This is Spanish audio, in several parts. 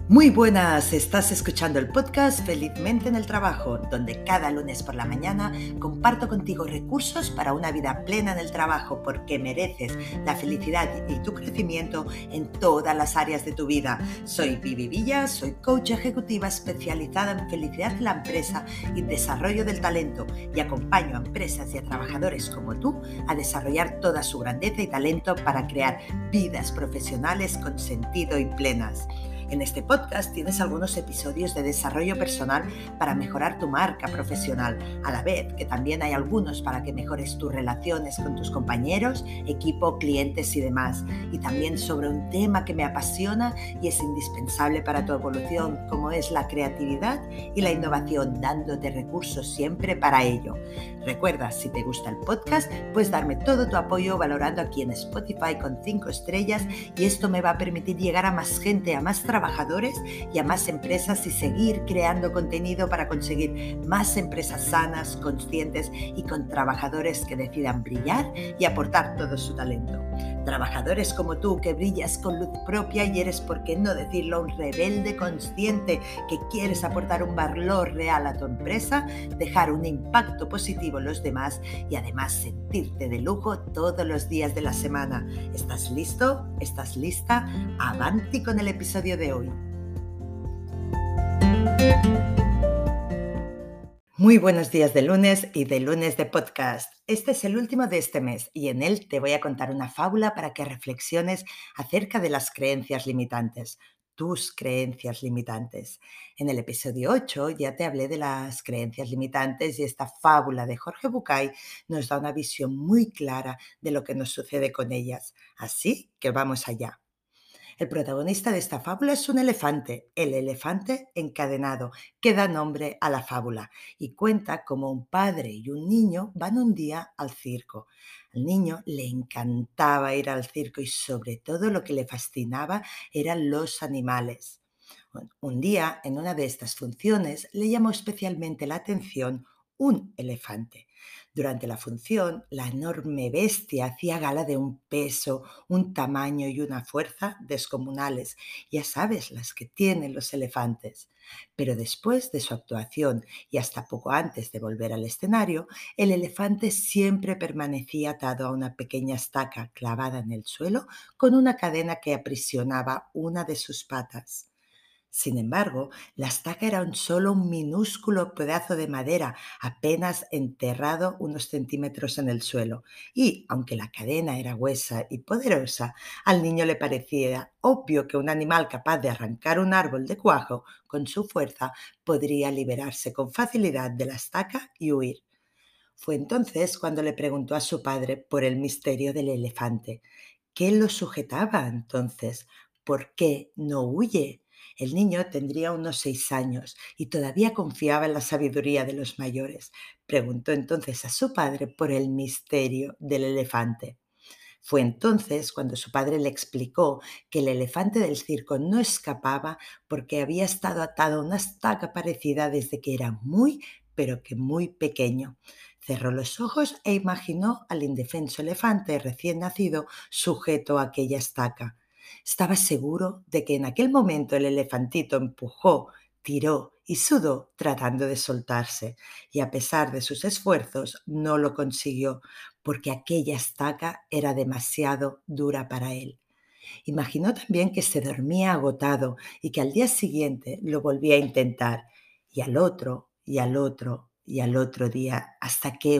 Muy buenas, estás escuchando el podcast Felizmente en el Trabajo, donde cada lunes por la mañana comparto contigo recursos para una vida plena en el trabajo, porque mereces la felicidad y tu crecimiento en todas las áreas de tu vida. Soy Vivi Villa, soy coach ejecutiva especializada en felicidad de la empresa y desarrollo del talento, y acompaño a empresas y a trabajadores como tú a desarrollar toda su grandeza y talento para crear vidas profesionales con sentido y plenas. En este podcast tienes algunos episodios de desarrollo personal para mejorar tu marca profesional, a la vez que también hay algunos para que mejores tus relaciones con tus compañeros, equipo, clientes y demás. Y también sobre un tema que me apasiona y es indispensable para tu evolución, como es la creatividad y la innovación, dándote recursos siempre para ello. Recuerda, si te gusta el podcast, puedes darme todo tu apoyo valorando aquí en Spotify con 5 estrellas, y esto me va a permitir llegar a más gente, a más trabajadores y a más empresas, y seguir creando contenido para conseguir más empresas sanas, conscientes y con trabajadores que decidan brillar y aportar todo su talento. Trabajadores como tú, que brillas con luz propia y eres, por qué no decirlo, un rebelde consciente que quieres aportar un valor real a tu empresa, dejar un impacto positivo en los demás y además sentirte de lujo todos los días de la semana. ¿Estás listo? ¿Estás lista? Avanti con el episodio de hoy. Muy buenos días de lunes y de lunes de podcast. Este es el último de este mes y en él te voy a contar una fábula para que reflexiones acerca de las creencias limitantes, tus creencias limitantes. En el episodio 8 ya te hablé de las creencias limitantes y esta fábula de Jorge Bucay nos da una visión muy clara de lo que nos sucede con ellas. Así que vamos allá. El protagonista de esta fábula es un elefante, el elefante encadenado, que da nombre a la fábula, y cuenta cómo un padre y un niño van un día al circo. Al niño le encantaba ir al circo y sobre todo lo que le fascinaba eran los animales. Un día, en una de estas funciones, le llamó especialmente la atención un elefante. Durante la función, la enorme bestia hacía gala de un peso, un tamaño y una fuerza descomunales, ya sabes, las que tienen los elefantes. Pero después de su actuación y hasta poco antes de volver al escenario, el elefante siempre permanecía atado a una pequeña estaca clavada en el suelo con una cadena que aprisionaba una de sus patas. Sin embargo, la estaca era solo un minúsculo pedazo de madera, apenas enterrado unos centímetros en el suelo, y, aunque la cadena era gruesa y poderosa, al niño le parecía obvio que un animal capaz de arrancar un árbol de cuajo con su fuerza podría liberarse con facilidad de la estaca y huir. Fue entonces cuando le preguntó a su padre por el misterio del elefante. ¿Qué lo sujetaba entonces? ¿Por qué no huye? El niño tendría unos 6 años y todavía confiaba en la sabiduría de los mayores. Preguntó entonces a su padre por el misterio del elefante. Fue entonces cuando su padre le explicó que el elefante del circo no escapaba porque había estado atado a una estaca parecida desde que era muy, pero que muy pequeño. Cerró los ojos e imaginó al indefenso elefante recién nacido sujeto a aquella estaca. Estaba seguro de que en aquel momento el elefantito empujó, tiró y sudó tratando de soltarse, y a pesar de sus esfuerzos no lo consiguió, porque aquella estaca era demasiado dura para él. Imaginó también que se dormía agotado y que al día siguiente lo volvía a intentar, y al otro, y al otro, y al otro día, hasta que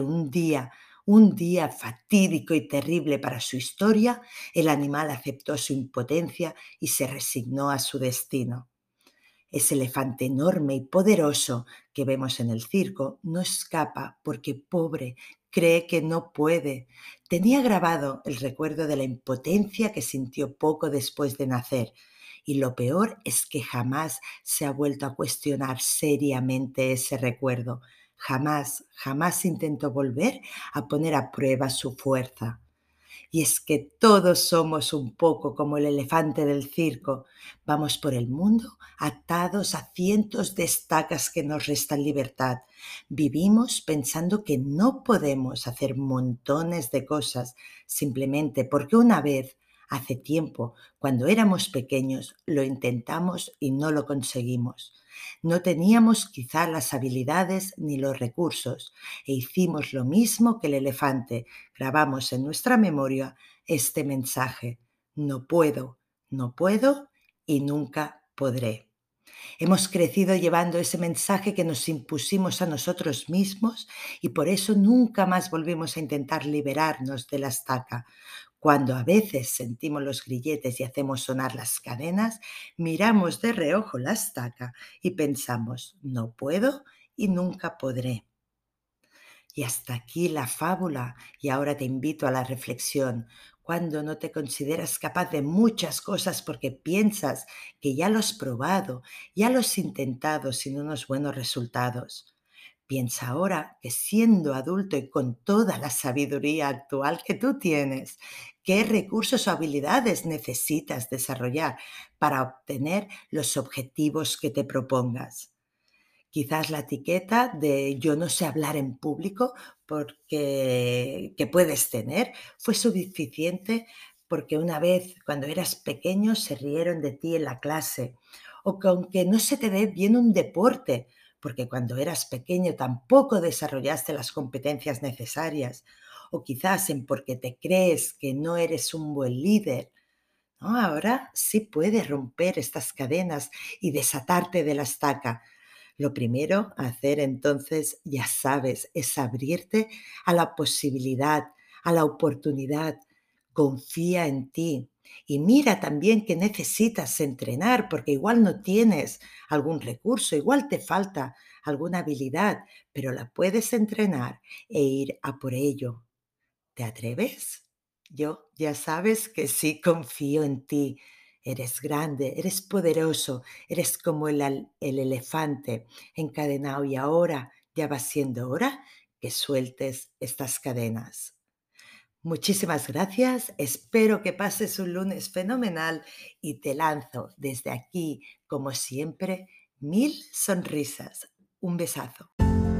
un día fatídico y terrible para su historia, el animal aceptó su impotencia y se resignó a su destino. Ese elefante enorme y poderoso que vemos en el circo no escapa porque, pobre, cree que no puede. Tenía grabado el recuerdo de la impotencia que sintió poco después de nacer, y lo peor es que jamás se ha vuelto a cuestionar seriamente ese recuerdo. Jamás, jamás intentó volver a poner a prueba su fuerza. Y es que todos somos un poco como el elefante del circo. Vamos por el mundo atados a cientos de estacas que nos restan libertad. Vivimos pensando que no podemos hacer montones de cosas simplemente porque una vez Hace tiempo, cuando éramos pequeños, lo intentamos y no lo conseguimos. No teníamos quizá las habilidades ni los recursos e hicimos lo mismo que el elefante. Grabamos en nuestra memoria este mensaje: no puedo, no puedo y nunca podré. Hemos crecido llevando ese mensaje que nos impusimos a nosotros mismos y por eso nunca más volvimos a intentar liberarnos de la estaca. Cuando a veces sentimos los grilletes y hacemos sonar las cadenas, miramos de reojo la estaca y pensamos: no puedo y nunca podré. Y hasta aquí la fábula, y ahora te invito a la reflexión. Cuando no te consideras capaz de muchas cosas porque piensas que ya lo has probado, ya lo has intentado sin unos buenos resultados. Piensa ahora que siendo adulto y con toda la sabiduría actual que tú tienes, ¿qué recursos o habilidades necesitas desarrollar para obtener los objetivos que te propongas? Quizás la etiqueta de yo no sé hablar en público porque que puedes tener fue suficiente porque una vez cuando eras pequeño se rieron de ti en la clase, o que aunque no se te dé bien un deporte, porque cuando eras pequeño tampoco desarrollaste las competencias necesarias, o quizás en porque te crees que no eres un buen líder, ¿no? Ahora sí puedes romper estas cadenas y desatarte de la estaca. Lo primero a hacer entonces, ya sabes, es abrirte a la posibilidad, a la oportunidad. Confía en ti y mira también que necesitas entrenar, porque igual no tienes algún recurso, igual te falta alguna habilidad, pero la puedes entrenar e ir a por ello. ¿Te atreves? Yo ya sabes que sí confío en ti. Eres grande, eres poderoso, eres como el elefante encadenado y ahora ya va siendo hora que sueltes estas cadenas. Muchísimas gracias, espero que pases un lunes fenomenal y te lanzo desde aquí, como siempre, 1000 sonrisas. Un besazo.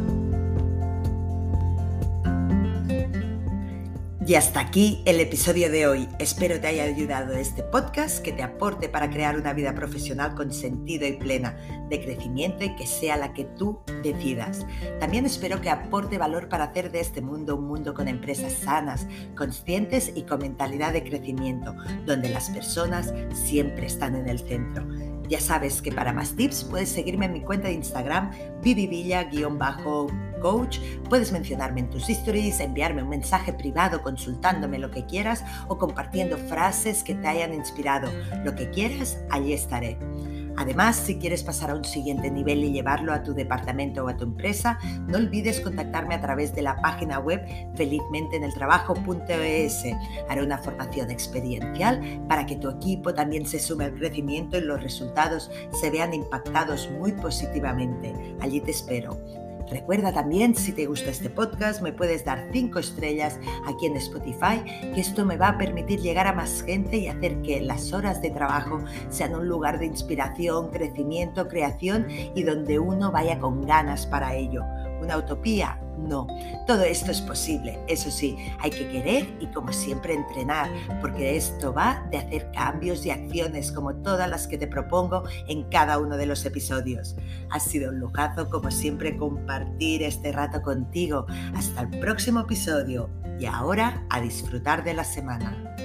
Y hasta aquí el episodio de hoy. Espero te haya ayudado este podcast, que te aporte para crear una vida profesional con sentido y plena, de crecimiento y que sea la que tú decidas. También espero que aporte valor para hacer de este mundo un mundo con empresas sanas, conscientes y con mentalidad de crecimiento, donde las personas siempre están en el centro. Ya sabes que para más tips puedes seguirme en mi cuenta de Instagram, vivivilla_coach. Puedes mencionarme en tus stories, enviarme un mensaje privado consultándome lo que quieras o compartiendo frases que te hayan inspirado. Lo que quieras, allí estaré. Además, si quieres pasar a un siguiente nivel y llevarlo a tu departamento o a tu empresa, no olvides contactarme a través de la página web felizmenteeneltrabajo.es. Haré una formación experiencial para que tu equipo también se sume al crecimiento y los resultados se vean impactados muy positivamente. Allí te espero. Recuerda también, si te gusta este podcast, me puedes dar 5 estrellas aquí en Spotify, que esto me va a permitir llegar a más gente y hacer que las horas de trabajo sean un lugar de inspiración, crecimiento, creación y donde uno vaya con ganas para ello. ¿Una utopía? No. Todo esto es posible. Eso sí, hay que querer y, como siempre, entrenar, porque esto va de hacer cambios y acciones como todas las que te propongo en cada uno de los episodios. Ha sido un lujazo, como siempre, compartir este rato contigo. Hasta el próximo episodio. Y ahora, a disfrutar de la semana.